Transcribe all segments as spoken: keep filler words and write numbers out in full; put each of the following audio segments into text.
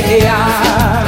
guerrear.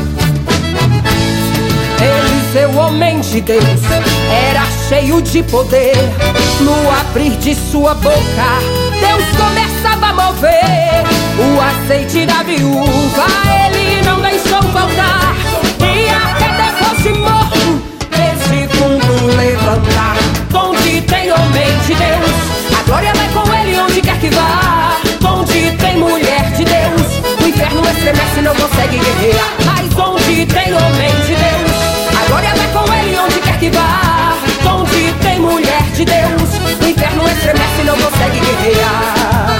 Eliseu, homem de Deus, era cheio de poder. No abrir de sua boca, Deus começava a mover o azeite da viúva, ele não deixou faltar. E até depois de morto, esse fundo levantar. Onde tem homem de Deus, a glória vai com ele onde quer que vá. Onde tem mulher de Deus, o inferno estremece e não consegue guerrear. Mas onde tem homem de Deus, a glória vai com ele onde quer que vá. Onde tem mulher de Deus, o inferno estremece e não consegue guerrear.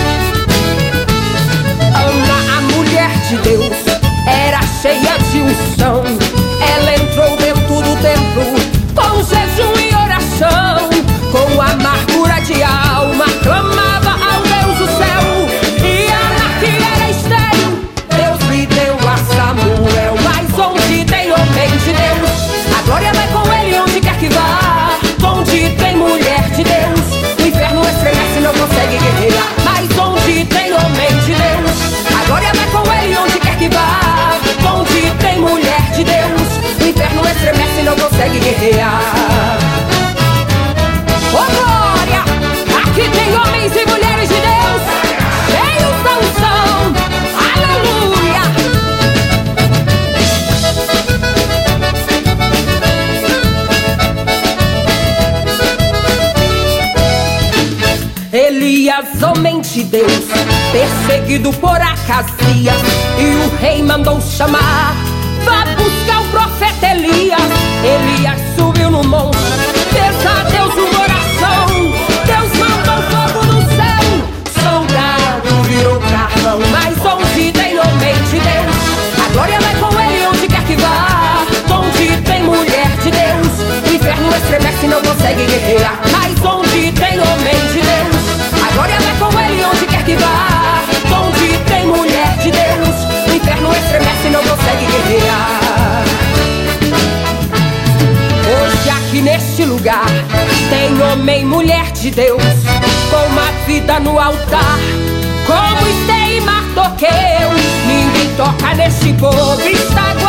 Ana, a mulher de Deus, era cheia de unção. Ela entrou dentro do templo com jejum e oração. Com amargura de alma, clamava ao Deus do céu. E Ana, que era estéril, Deus lhe deu a Samuel. Mas onde tem homem de Deus, a glória vai com ele onde quer que vá. Onde tem mulher de Deus, o inferno estremece e não consegue guerrear. Mas onde tem homem de Deus, a glória vai com ele onde quer que vá. Onde tem mulher de Deus, o inferno estremece e não consegue guerrear. Ô oh, glória, aqui tem homens e mulheres de Deus, cheios da unção, aleluia. Elias, homem de Deus, perseguido por Acasias, e o rei mandou chamar. Vá buscar o profeta Elias. Elias subiu no monte, fez a Deus uma oração. Deus mandou fogo do céu, soldado virou carvão. Mas onde tem homem de Deus, a glória vai com ele onde quer que vá. Onde tem mulher de Deus, o inferno estremece e não consegue guerrear. Mas onde tem homem de Deus, a glória vai com ele onde quer que vá. Onde tem mulher de Deus, o inferno estremece e não consegue guerrear. Hoje aqui neste lugar tem homem e mulher de Deus, com uma vida no altar, como Esther e Mardoqueu. Ninguém toca neste povo, está